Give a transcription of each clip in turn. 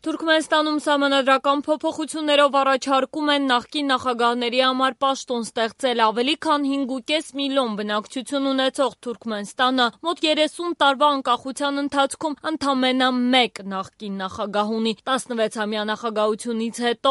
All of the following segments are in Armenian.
Թուրքմենստանում սահմանադրական փոփոխություններով առաջարկում են նախկին նախագահների համար պաշտոն ստեղծել ավելի քան 5,5 միլիոն բնակչություն ունեցող Թուրքմենստանը մոտ 30 տարվա անկախության ընթացքում ընդամենը մեկ նախկին նախագահ ունի։ 16-ամյա նախագահությունից հետո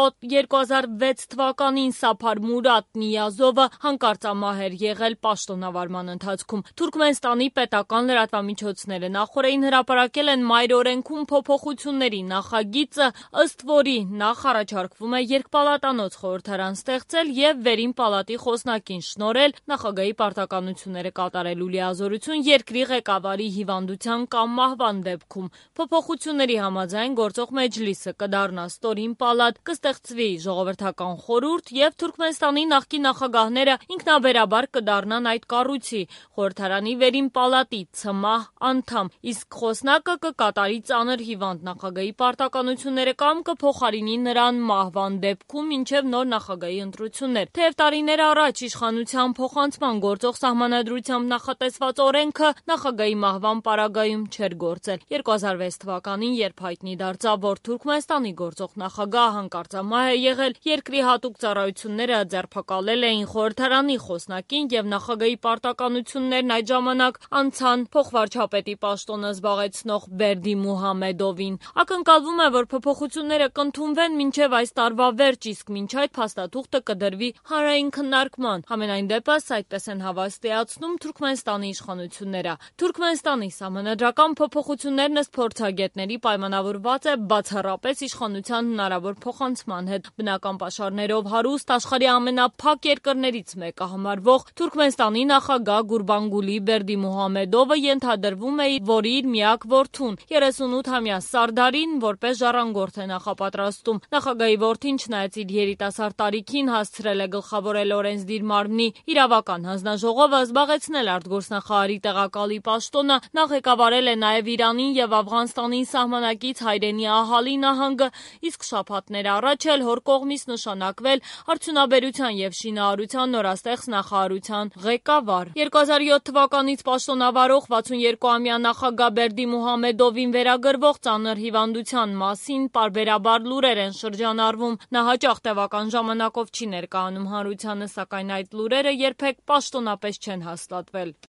2006 թվականին Սափար Մուրադ Նիազովը հանկարծամահ էր եղել պաշտոնավարման ընթացքում։ Թուրքմենստանի պետական լրատվամիջոցները նախօրեին հրապարակել են մայր օրենքում փոփոխությունների նախագիծ, ըստ որի նախ առաջարկվում է երկպալատանոց խորհրդարան ստեղծել և վերին պալատի խոսնակին շնորհել նախագահի պարտականությունները կատարելու լիազորություն երկրի ղեկավարի հիվանդության կամ մահվան դեպքում։ Փոփոխությունների համաձայն գործող մեջլիսը կդառնա ստորին պալատ, կստեղծվի ժողովրդական խորհուրդ և Թուրքմենստանի նախկին նախագահները ինքնաբերաբար կդառնան այդ կառույցի խորհրդարանի վերին պալատի ցմահ անդամ, իսկ խոսնակը կկատարի ծանր հիվանդ նախագահի պարտականությունները կամ կփոխարինի նրան մահվան դեպքում մինչև նոր նախագահի ընտրություններ։ Թեև տարիներ առաջ իշխանության փոխանցման գործող սահմանադրությամբ նախատեսված օրենքը նախագահի մահվան պարագայում չէր գործել։ 2006 թվականին, երբ հայտնի դարձավ, որ Թուրքմենստանի գործող նախագահը հանկարծամահ է եղել, երկրի հատուկ ծառայությունները ձերբակալել էին խորհրդարանի խոսնակին և նախագահի պարտականություններն այդ ժամանակ անցան փոխվարչապետի պաշտոնը զբաղեցնող Բերդի Մուհամեդովին։ Ակնկալվում է, որ փոփոխությունները կընդունվեն մինչև այս տարվա վերջ, իսկ մինչ այդ փաստաթուղթը կդրվի հանրային քննարկման։ Համենայն դեպս, այդպես են հավաստիացնում Թուրքմենստանի իշխանությունները։ Թուրքմենստանի սահմանադրական փոփոխություններն ըստ փորձագետների պայմանավորված է բացառապես իշխանության հնարավոր փոխանցման հետ։ Բնական պաշարներով հարուստ, աշխարհի ամենափակ երկրներից մեկը համարվող Թուրքմենստանի նախագահ Գուրբանգուլի Բերդիմուհամեդովը ենթադրվում է, որ իր միակ որդուն 38-ամյա Սարդարին որպես ժառանգորդ է նախապատրաստում։ Նախագահի որդին, չնայած իր երիտասարդ տարիքին, հասցրել է գլխավորել օրենսդիր մարմնի իրավական հանձնաժողովը, զբաղեցնել արտգործնախարարի տեղակալի պաշտոնը, նա ղեկավարել է նաև Իրանին և Աֆղանստանին սահմանակից Հայրենի Ահալի նահանգը, իսկ շաբաթներ առաջ էլ հոր կողմից նշանակվել արդյունաբերության և շինարարության նորաստեղծ նախարարության ղեկավար։ 2007 թվականից պաշտոնավարող 62-ամյա նախագահ Բերդիմուհամեդովին վերագրվող ծանր հիվանդության մասին պարբերաբար լուրեր են շրջանառվում։ Նա հաճախ տևական ժամանակով չի ներկայանում հանրությանը, սակայն այդ լուրերը երբեք պաշտոնապես չեն հաստատվել։